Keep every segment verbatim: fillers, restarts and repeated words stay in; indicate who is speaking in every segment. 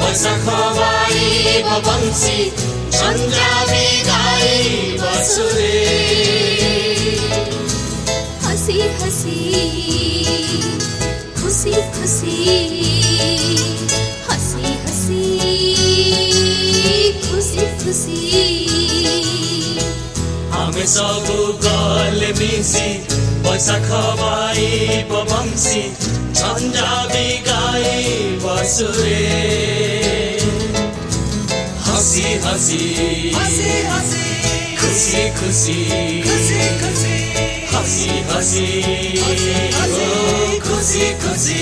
Speaker 1: वैशाख vibe बंसी झंझावी गाई बसुरे
Speaker 2: हसी हसी खुशी खुशी हसी हसी खुशी खुशी
Speaker 1: आमे सबु गले मिसी वैशाख बाइब बंसी झंझावी गाई बसुरे हसी हसी
Speaker 3: हसी हसी
Speaker 1: खुशी खुशी
Speaker 3: खुशी खुशी
Speaker 1: हसी हसी ओ खुशी खुशी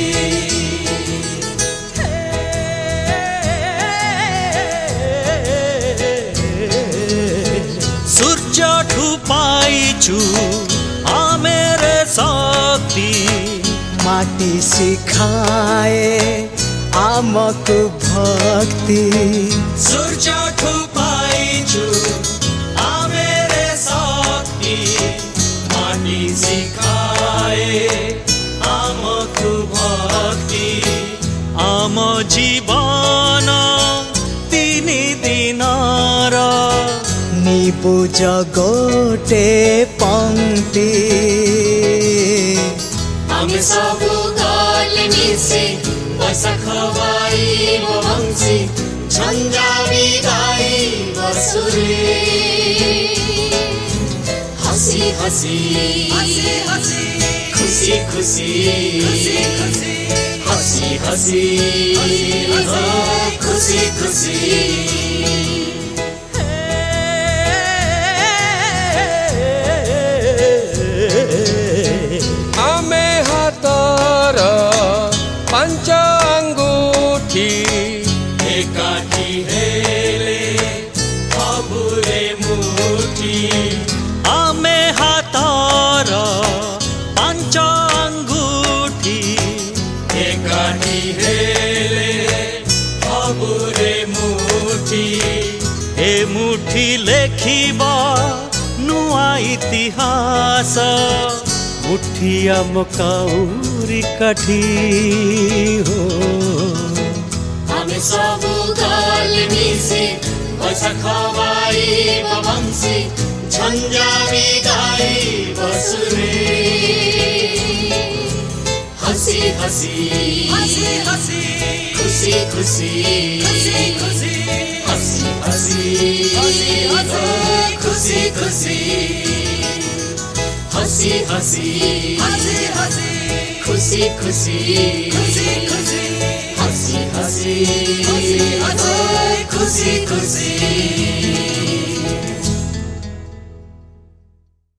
Speaker 4: सूर्य ठुपाइछु आमेरे शक्ति
Speaker 3: माटी सिखाए आमको भक्ति
Speaker 1: सूर्य ठुपाइछु आमेरे शक्ति माटी सिखाए आमको भक्ति
Speaker 4: आम जीवन तिनी दिनर
Speaker 3: निबुझ गोटे पंक्ति
Speaker 1: आमे सबु गले मिसी वैशाख बाइब बंसी झंझावी गाई बसुरे हसी हसी
Speaker 3: हसी हसी
Speaker 1: खुशी खुशी
Speaker 3: खुशी खुशी
Speaker 1: हसी हसी ओ खुशी खुशी
Speaker 5: आमे हातर पंच अंगूठी
Speaker 1: एकाठी हेले अबुरे मुठी
Speaker 4: आमे हातर पांच अंगूठी
Speaker 1: एकाठी हेले अबुरे मुठी
Speaker 4: ए मुठी लेखिबा नुआ इतिहास मुठी आम काउरी काठी हो
Speaker 1: आमे सबु गले मिसी वैशाख बाइब बंसी झंझावी गाई बसुरे हसी हसी
Speaker 3: हसी हसी
Speaker 1: खुशी खुशी
Speaker 3: खुशी खुशी
Speaker 1: हसी हसी ओ खुशी खुशी हसी हसी
Speaker 3: हसी हसी
Speaker 1: खुशी खुशी
Speaker 3: खुशी खुशी
Speaker 1: हसी हसी ओ खुशी खुशी